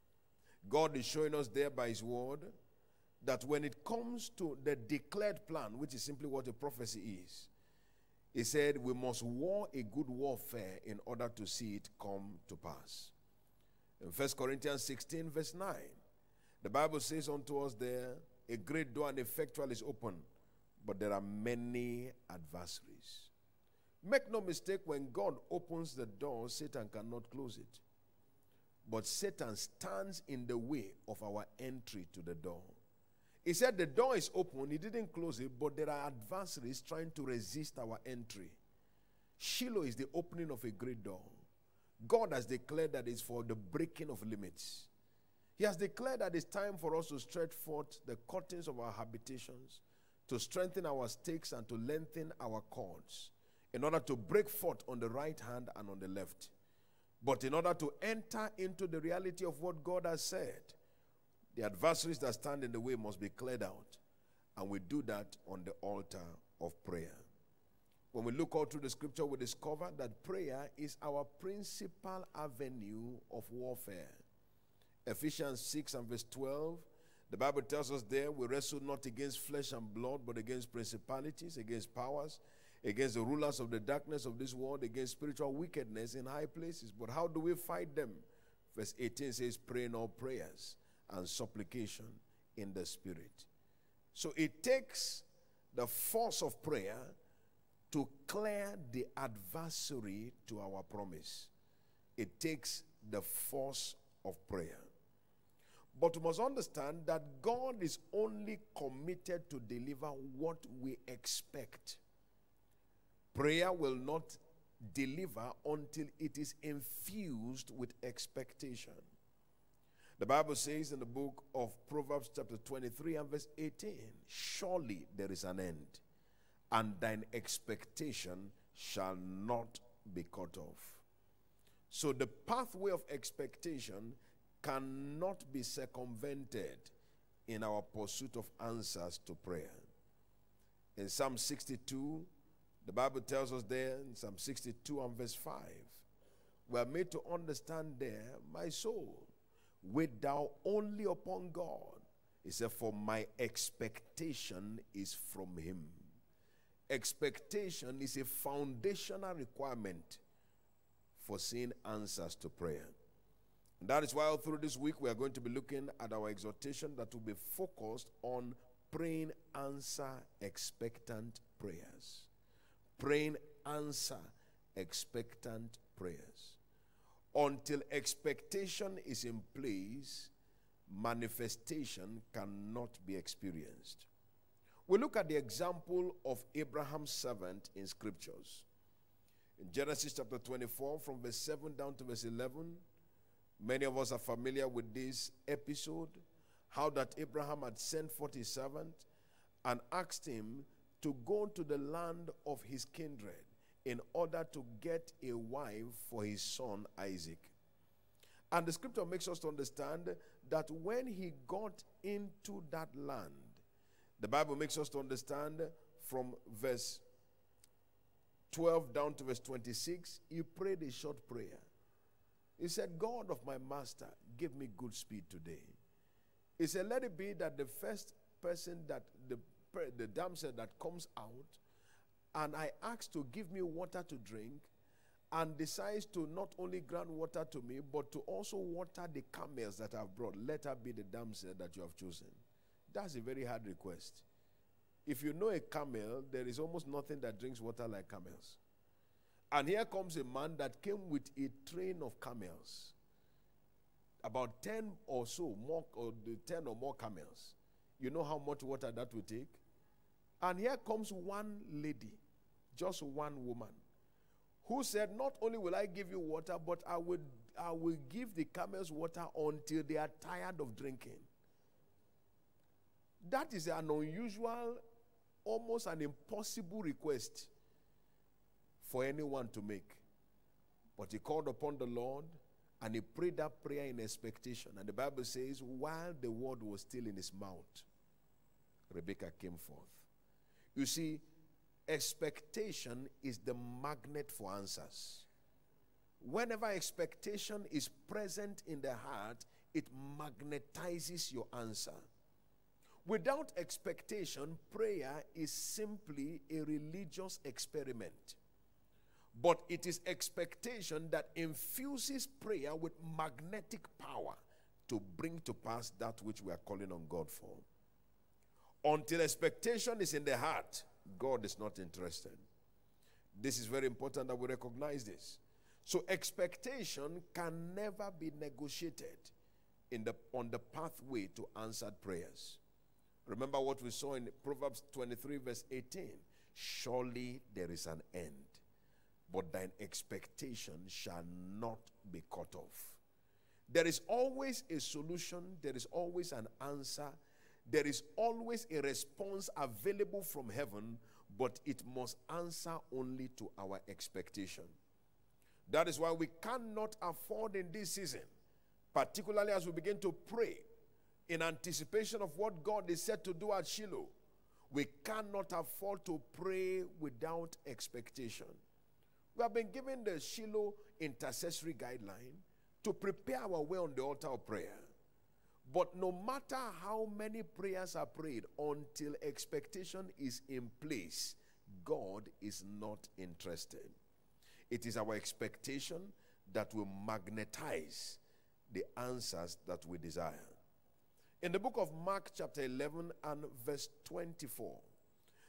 God is showing us there by his word that when it comes to the declared plan, which is simply what a prophecy is, he said we must war a good warfare in order to see it come to pass. In First Corinthians sixteen verse nine, the Bible says unto us there, a great door and effectual is open, but there are many adversaries. Make no mistake, when God opens the door, Satan cannot close it. But Satan stands in the way of our entry to the door. He said the door is open, he didn't close it, but there are adversaries trying to resist our entry. Shiloh is the opening of a great door. God has declared that it's for the breaking of limits. He has declared that it's time for us to stretch forth the curtains of our habitations, to strengthen our stakes and to lengthen our cords, in order to break forth on the right hand and on the left. But in order to enter into the reality of what God has said, the adversaries that stand in the way must be cleared out. And we do that on the altar of prayer. When we look all through the scripture, we discover that prayer is our principal avenue of warfare. Ephesians six and verse twelve, the Bible tells us there, we wrestle not against flesh and blood, but against principalities, against powers, against the rulers of the darkness of this world, against spiritual wickedness in high places. But how do we fight them? Verse eighteen says, pray in all prayers and supplication in the Spirit. So it takes the force of prayer to clear the adversary to our promise. It takes the force of prayer. But we must understand that God is only committed to deliver what we expect. Prayer will not deliver until it is infused with expectation. The Bible says in the book of Proverbs chapter twenty-three and verse eighteen, surely there is an end, and thine expectation shall not be cut off. So the pathway of expectation cannot be circumvented in our pursuit of answers to prayer. In Psalm sixty-two, the Bible tells us there in Psalm sixty-two and verse five, we are made to understand there, my soul, wait thou only upon God. He said, for my expectation is from him. Expectation is a foundational requirement for seeing answers to prayer. And that is why all through this week we are going to be looking at our exhortation that will be focused on praying answer expectant prayers. Praying answer expectant prayers. Until expectation is in place, manifestation cannot be experienced. We look at the example of Abraham's servant in scriptures. In Genesis chapter twenty-four, from verse seven down to verse eleven, many of us are familiar with this episode, how that Abraham had sent forth his servant and asked him to go to the land of his kindred in order to get a wife for his son Isaac. And the scripture makes us to understand that when he got into that land, the Bible makes us to understand from verse twelve down to verse twenty-six, he prayed a short prayer. He said, God of my master, give me good speed today. He said, let it be that the first person that, the, the damsel that comes out, and I ask to give me water to drink, and decides to not only grant water to me, but to also water the camels that I've brought, let her be the damsel that you have chosen. That's a very hard request. If you know a camel, there is almost nothing that drinks water like camels. And here comes a man that came with a train of camels. About ten or so, more, or the ten or more camels. You know how much water that will take? And here comes one lady, just one woman, who said, not only will I give you water, but I will, I will give the camels water until they are tired of drinking. That is an unusual, almost an impossible request for anyone to make. But he called upon the Lord and he prayed that prayer in expectation. And the Bible says, while the word was still in his mouth, Rebekah came forth. You see, expectation is the magnet for answers. Whenever expectation is present in the heart, it magnetizes your answer. Without expectation, prayer is simply a religious experiment. But it is expectation that infuses prayer with magnetic power to bring to pass that which we are calling on God for. Until expectation is in the heart, God is not interested. This is very important that we recognize this. So expectation can never be negotiated in the, on the pathway to answered prayers. Remember what we saw in Proverbs twenty-three verse eighteen. Surely there is an end, but thine expectation shall not be cut off. There is always a solution. There is always an answer. There is always a response available from heaven, but it must answer only to our expectation. That is why we cannot afford in this season, particularly as we begin to pray in anticipation of what God is said to do at Shiloh, we cannot afford to pray without expectation. We have been given the Shiloh intercessory guideline to prepare our way on the altar of prayer. But no matter how many prayers are prayed, until expectation is in place, God is not interested. It is our expectation that will magnetize the answers that we desire. In the book of Mark chapter eleven and verse twenty-four,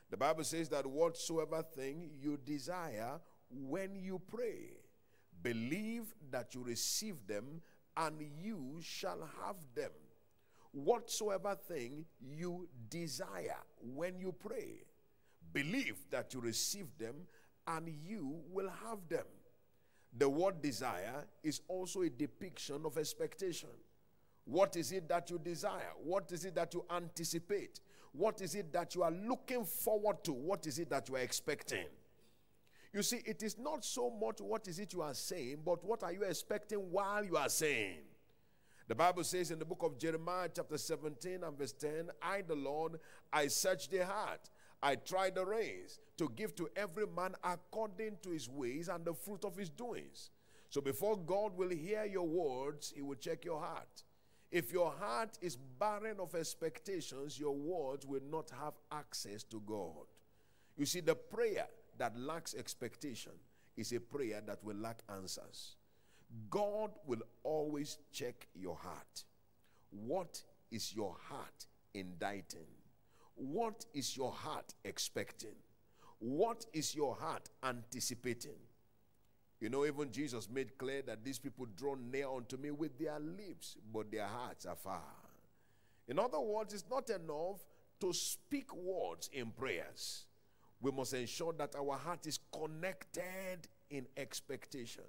The Bible says that whatsoever thing you desire when you pray, believe that you receive them and you shall have them. Whatsoever thing you desire when you pray, believe that you receive them and you will have them. The word desire is also a depiction of expectation. What is it that you desire? What is it that you anticipate? What is it that you are looking forward to? What is it that you are expecting? You see, it is not so much what is it you are saying, but what are you expecting while you are saying? The Bible says in the book of Jeremiah chapter seventeen and verse ten, I, the Lord, I search the heart. I try the reins to give to every man according to his ways and the fruit of his doings. So before God will hear your words, he will check your heart. If your heart is barren of expectations, your words will not have access to God. You see, the prayer that lacks expectation is a prayer that will lack answers. God will always check your heart. What is your heart indicting? What is your heart expecting? What is your heart anticipating? You know, even Jesus made clear that these people draw near unto me with their lips, but their hearts are far. In other words, it's not enough to speak words in prayers. We must ensure that our heart is connected in expectation.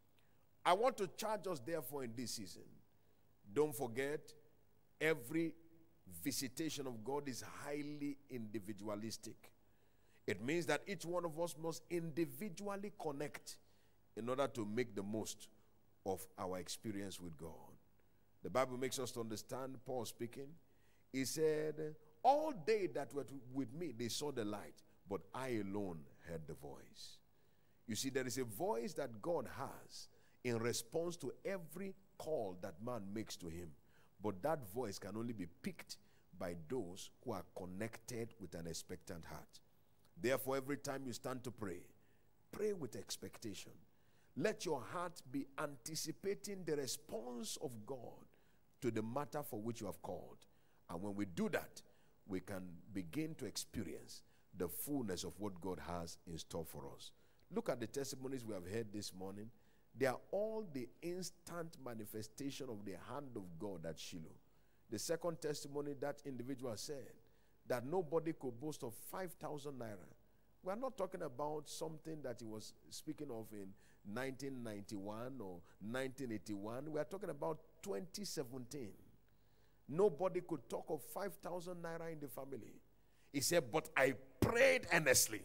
I want to charge us, therefore, in this season. Don't forget, every visitation of God is highly individualistic. It means that each one of us must individually connect in order to make the most of our experience with God. The Bible makes us to understand, Paul speaking, he said, all they that were with me, they saw the light, but I alone heard the voice. You see, there is a voice that God has in response to every call that man makes to him. But that voice can only be picked by those who are connected with an expectant heart. Therefore, every time you stand to pray, pray with expectation. Let your heart be anticipating the response of God to the matter for which you have called. And when we do that, we can begin to experience the fullness of what God has in store for us. Look at the testimonies we have heard this morning. They are all the instant manifestation of the hand of God at Shiloh. The second testimony, that individual said that nobody could boast of five thousand naira. We are not talking about something that he was speaking of in nineteen ninety-one or nineteen eighty-one. We are talking about twenty seventeen. Nobody could talk of five thousand naira in the family. He said, but I prayed earnestly.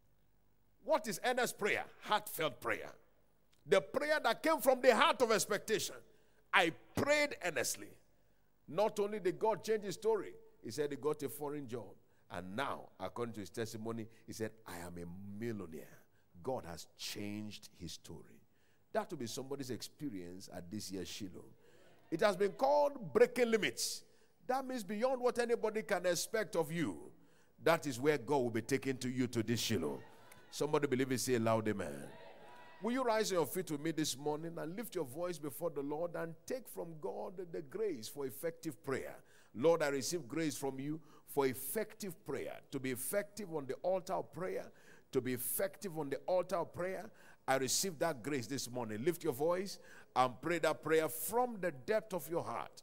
What is earnest prayer? Heartfelt prayer. The prayer that came from the heart of expectation. I prayed earnestly. Not only did God change his story, he said he got a foreign job. And now, according to his testimony, he said, I am a millionaire. God has changed his story. That will be somebody's experience at this year's Shiloh. It has been called breaking limits. That means beyond what anybody can expect of you. That is where God will be taking to you to this Shiloh. Somebody believe it, say loud amen. Will you rise on your feet with me this morning and lift your voice before the Lord and take from God the grace for effective prayer? Lord, I receive grace from you for effective prayer. To be effective on the altar of prayer, to be effective on the altar of prayer, I receive that grace this morning. Lift your voice and pray that prayer from the depth of your heart.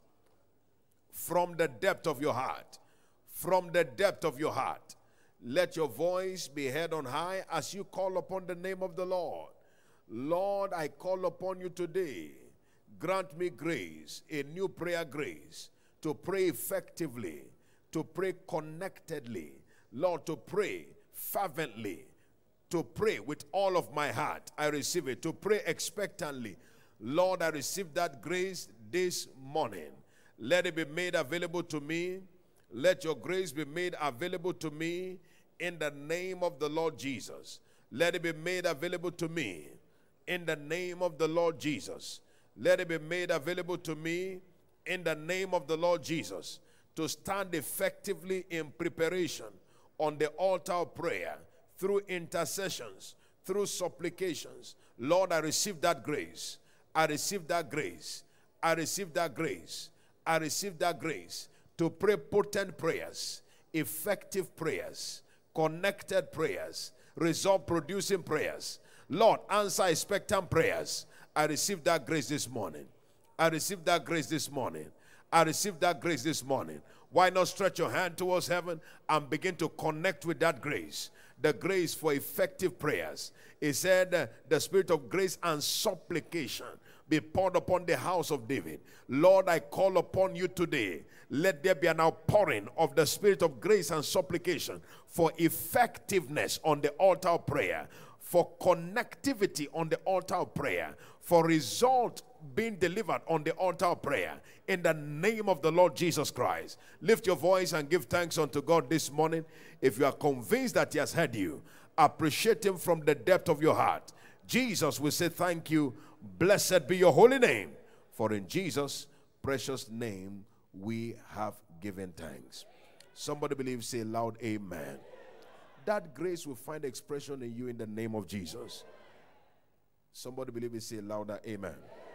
From the depth of your heart. From the depth of your heart. Let your voice be heard on high as you call upon the name of the Lord. Lord, I call upon you today. Grant me grace, a new prayer grace, to pray effectively, to pray connectedly. Lord, to pray fervently, to pray with all of my heart. I receive it. To pray expectantly. Lord, I receive that grace this morning. Let it be made available to me. Let your grace be made available to me in the name of the Lord Jesus. Let it be made available to me in the name of the Lord Jesus. Let it be made available to me in the name of the Lord Jesus to stand effectively in preparation on the altar of prayer through intercessions, through supplications. Lord, I receive that grace. I receive that grace. I receive that grace. I receive that grace to pray potent prayers, effective prayers, connected prayers, result producing prayers. Lord, answer expectant prayers. I receive that grace this morning. I receive that grace this morning. I receive that grace this morning. Why not stretch your hand towards heaven and begin to connect with that grace? The grace for effective prayers. He said, uh, the spirit of grace and supplication be poured upon the house of David. Lord, I call upon you today. Let there be an outpouring of the spirit of grace and supplication for effectiveness on the altar of prayer, for connectivity on the altar of prayer, for result being delivered on the altar of prayer. In the name of the Lord Jesus Christ, lift your voice and give thanks unto God this morning. If you are convinced that he has heard you, appreciate him from the depth of your heart. Jesus will say thank you. Blessed be your holy name. For in Jesus' precious name we have given thanks. Somebody believe, say loud amen. That grace will find expression in you in the name of Jesus. Somebody believe it, say louder amen.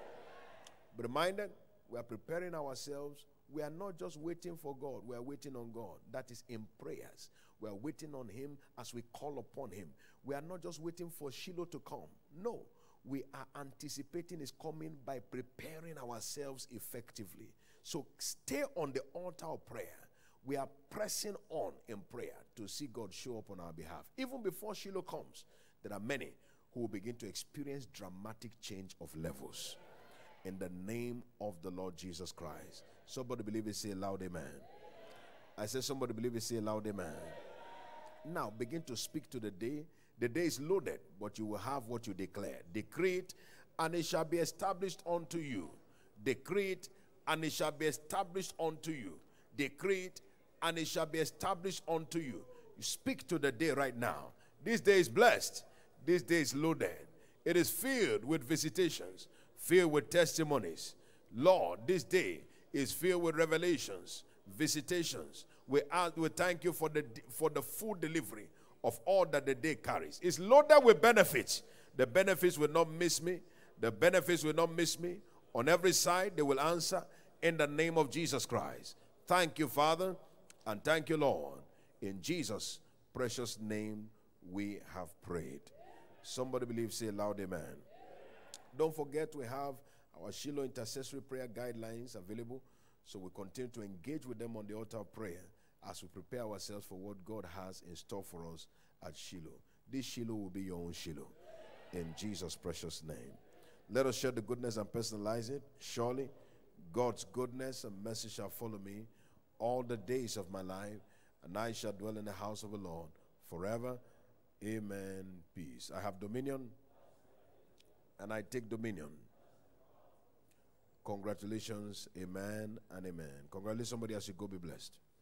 Be reminded, we are preparing ourselves. We are not just waiting for God, we are waiting on God. That is in prayers. We are waiting on him as we call upon him. We are not just waiting for Shiloh to come. No, we are anticipating his coming by preparing ourselves effectively. So stay on the altar of prayer. We are pressing on in prayer to see God show up on our behalf. Even before Shiloh comes, there are many who will begin to experience dramatic change of levels. In the name of the Lord Jesus Christ. Somebody believe it, say loud amen. I said somebody believe it, say loud amen. Now begin to speak to the day. The day is loaded, but you will have what you declare. Decree it, and it shall be established unto you. Decree it, and it shall be established unto you. Decree it, and it shall be established unto you. You speak to the day right now. This day is blessed. This day is loaded. It is filled with visitations, filled with testimonies. Lord, this day is filled with revelations, visitations. We ask, we thank you for the for the full delivery of all that the day carries. It's loaded with benefits. The benefits will not miss me. The benefits will not miss me. On every side, they will answer in the name of Jesus Christ. Thank you, Father, and thank you, Lord. In Jesus' precious name, we have prayed. Somebody believe, say loud amen. Don't forget, we have our Shiloh intercessory prayer guidelines available. So we continue to engage with them on the altar of prayer as we prepare ourselves for what God has in store for us at Shiloh. This Shiloh will be your own Shiloh. In Jesus' precious name. Let us share the goodness and personalize it. Surely, God's goodness and mercy shall follow me all the days of my life, and I shall dwell in the house of the Lord forever. Amen. Peace. I have dominion, and I take dominion. Congratulations. Amen and amen. Congratulate somebody as you go. Be blessed.